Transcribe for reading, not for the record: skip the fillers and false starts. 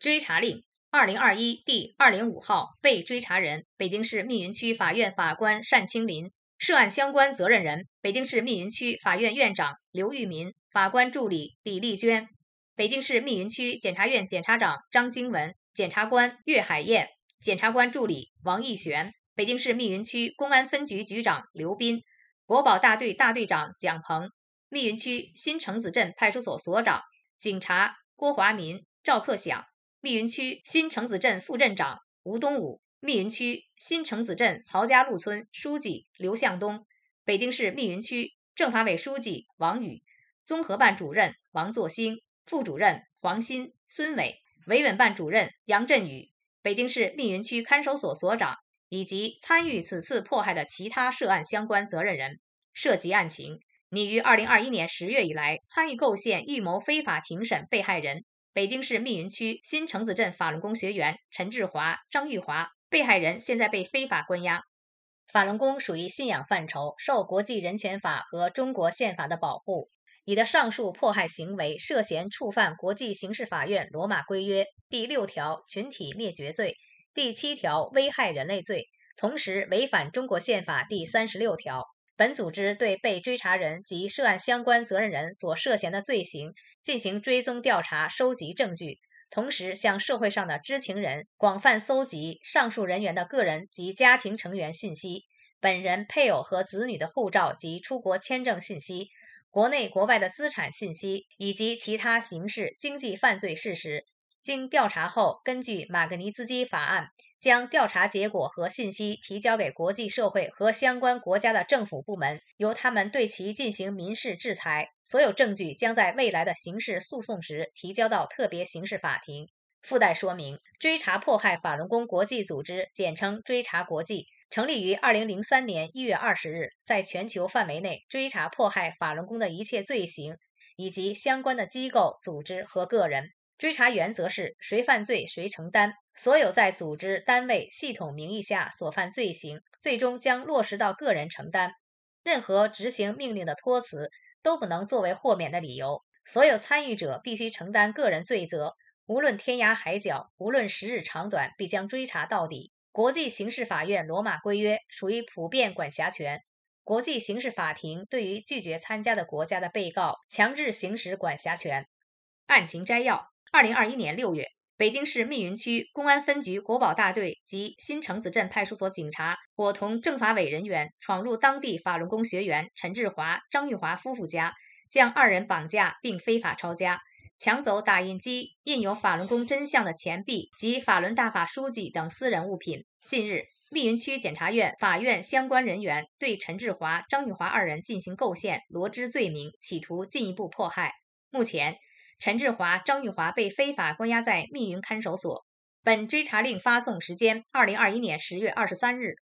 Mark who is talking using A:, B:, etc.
A: 追查令2021第205号，被追查人北京市密云区法院法官单清林，涉案相关责任人北京市密云区法院院长刘玉民，法官助理李丽娟，北京市密云区检察院检察长张经文，检察官岳海燕，检察官助理王义璇，北京市密云区公安分局局长刘斌，国保大队大队长蒋鹏，密云区新城子镇派出所所长警察郭华民、赵克响，密云区新城子镇副镇长吴东武，密云区新城子镇曹家路村书记刘向东，北京市密云区政法委书记王宇，综合办主任王作兴，副主任黄鑫、孙伟，维稳办主任杨振宇，北京市密云区看守所所长以及参与此次迫害的其他涉案相关责任人。涉及案情，拟于2021年10月以来参与构陷预谋非法庭审被害人北京市密云区新城子镇法轮功学员陈志华、张玉华，被害人现在被非法关押。法轮功属于信仰范畴，受国际人权法和中国宪法的保护。你的上述迫害行为涉嫌触犯国际刑事法院罗马规约第6条群体灭绝罪、第7条危害人类罪，同时违反中国宪法第36条。本组织对被追查人及涉案相关责任人所涉嫌的罪行进行追踪调查，收集证据，同时向社会上的知情人广泛搜集上述人员的个人及家庭成员信息，本人、配偶和子女的护照及出国签证信息，国内国外的资产信息以及其他刑事经济犯罪事实。经调查后，根据马格尼兹基法案，将调查结果和信息提交给国际社会和相关国家的政府部门，由他们对其进行民事制裁。所有证据将在未来的刑事诉讼时提交到特别刑事法庭。附带说明：追查迫害法轮功国际组织，简称追查国际，成立于2003年1月20日，在全球范围内追查迫害法轮功的一切罪行，以及相关的机构、组织和个人。追查原则是谁犯罪谁承担，所有在组织、单位、系统名义下所犯罪行，最终将落实到个人承担。任何执行命令的托辞都不能作为豁免的理由。所有参与者必须承担个人罪责，无论天涯海角，无论时日长短，必将追查到底。国际刑事法院罗马规约属于普遍管辖权，国际刑事法庭对于拒绝参加的国家的被告强制行使管辖权。案情摘要：2021年6月，北京市密云区公安分局国保大队及新城子镇派出所警察伙同政法委人员闯入当地法轮功学员陈志华、张玉华夫妇家，将2人绑架并非法抄家，抢走打印机、印有法轮功真相的钱币及法轮大法书籍等私人物品。近日，密云区检察院、法院相关人员对陈志华、张玉华2人进行构陷、罗织罪名，企图进一步迫害。目前，陈志华、张玉华被非法关押在密云看守所。本追查令发送时间：2021年10月23日。